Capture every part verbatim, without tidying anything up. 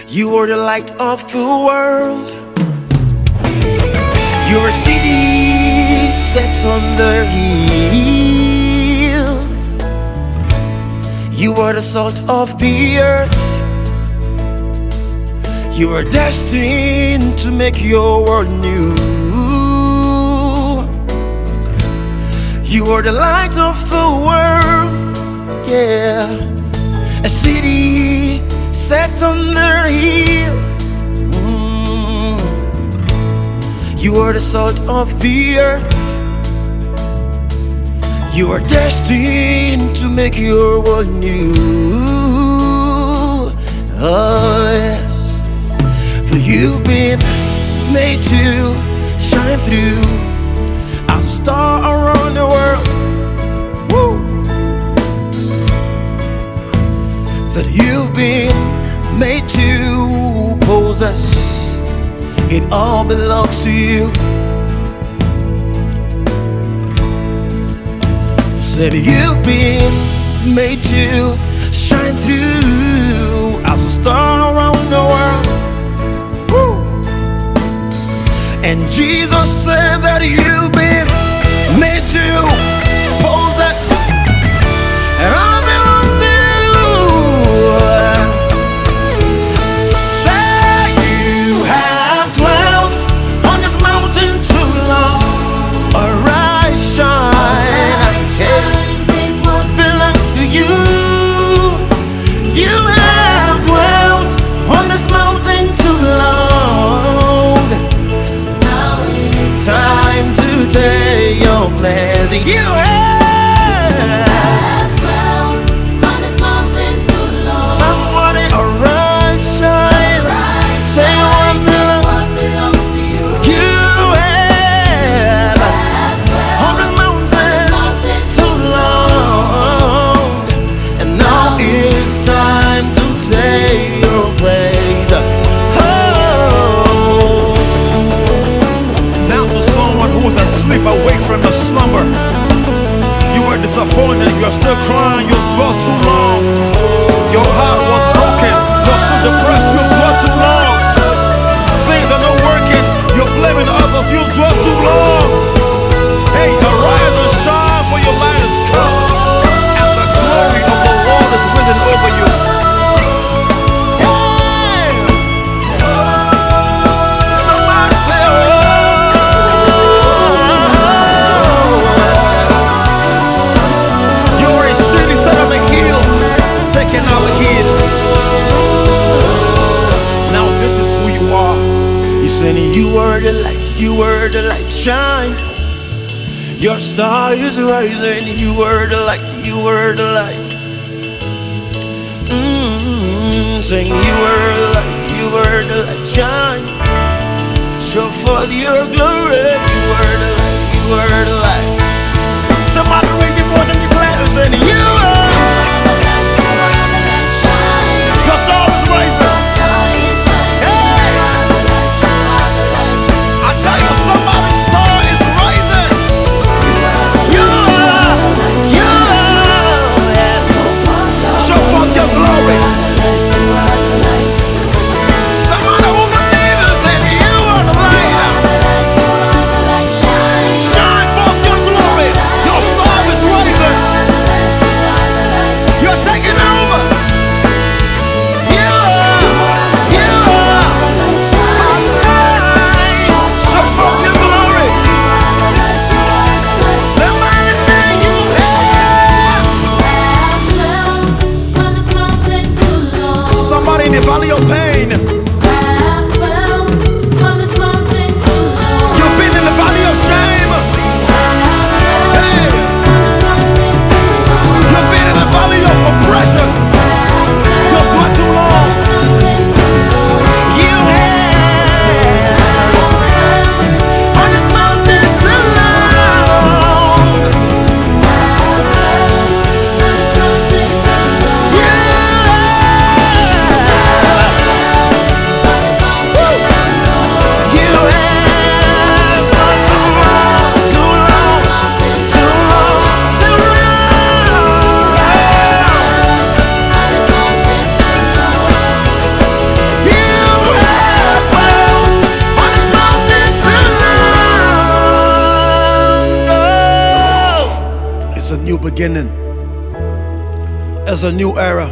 You are the light of the world. You're a city set on the hill. You are the salt of the earth. You are destined to make your world new. You are the light of the world, yeah. A city set on the hill. Mm. You are the salt of the earth. You are destined to make your world new. Oh yes, for you've been made to shine through as a star around the world. Woo! That you've been made to possess. It all belongs to you. Said you've been made to shine through as a star around the world. Woo! And Jesus said that you've been made to possess, and all belongs to you. Say you have dwelt on this mountain too long. Arise, shine, it belongs to you. You have dwelt on this mountain too long. Now it's time to take your place. You have dwelt on this mountain too long. Somebody arise, shine, Arise, say shine, what take belongs. what belongs to you. You have on the mountain too long, and now it's time to take your place. Oh. Now to someone who is asleep, awake from the slumber. You were disappointed, you're still crying, you've dwelt too long. Your heart was broken, you're still depressed, you've dwelt too long. Things are not working, you're blaming others, you've dwelt too long. Hey, arise and shine, for your light has come, and the glory of the Lord is risen over you. Hey. Somebody say, oh. You're a city set on a hill, they cannot be hid. Now this is who you are. You said you were the light, you were the light, shine. Your star is rising, you were the light, you were the light. Mm-hmm. Saying you were the light, you were the light, shine. Show forth your glory, you were the light, you were the light. Somebody raise your voice and declare, saying you are. Your star is rising. Hey! I tell you, somebody's star is rising. You are, you are, yes. Show forth your glory. Somebody who believes and say you are the light. Shine forth your glory. Your star is rising. You're taking over. You are, you are the light. Show forth your glory. Somebody say you have. On this mountain too long. Somebody in the valley of pain, Have dwelt on this mountain too long. you've been in the valley of shame. Hey, On this mountain too long. you've been in the valley of oppression. You've dwelt too long. This mountain too long. You have on this mountain too long. On this mountain too long. You have beginning. It's a new era.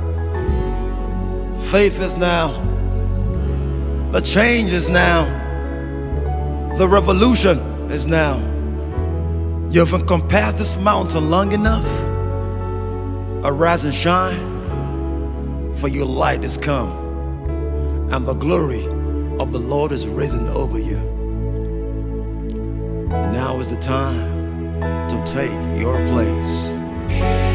Faith is now. The change is now. The revolution is now. You haven't compassed this mountain long enough. Arise and shine, for your light is come, and the glory of the Lord is risen over you. Now is the time to take your place.